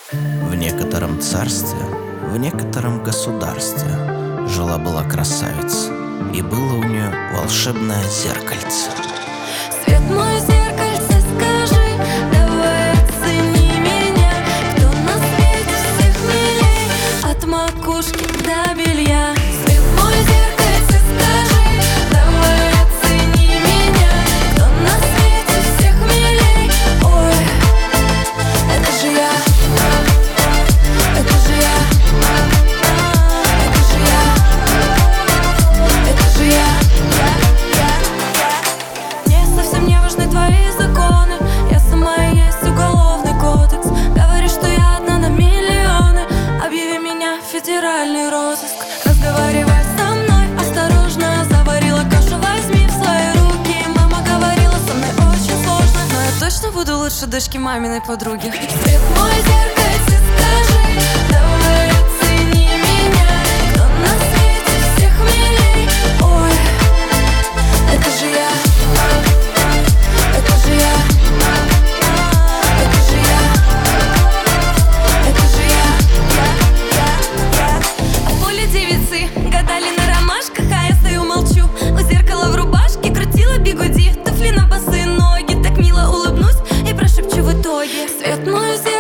В некотором царстве, в некотором государстве жила-была красавица, и было у нее волшебное зеркальце. Свет мой, зеркальце, скажи, давай оцени меня. Кто на свете всех милей, от макушки до белья? Свет мой, зеркальце, скажи, давай оцени меня. Кто на свете всех милей? Ой, это же я, это же я, это же я, это же я. Мне совсем не важны твои законы, я сама и есть уголовный кодекс. Говоришь, что я одна на миллионы, объяви меня в федеральный розыск. Разговаривай со мной осторожно, заварила кашу, возьми в свои руки. Мама говорила, со мной очень сложно, но я точно буду лучше дочки маминой подруги. Свет мой, зеркальце, скажи, давай оцени меня. Кто на свете всех милей? Ой, это же я, это же я, это же я, это же я. А в поле девицы гадали на ромашках, а я стою молчу. У зеркала в рубашке крутила бигуди, туфли на босые ноги. Так мило улыбнусь и прошепчу в итоге: свет мой, зеркальце,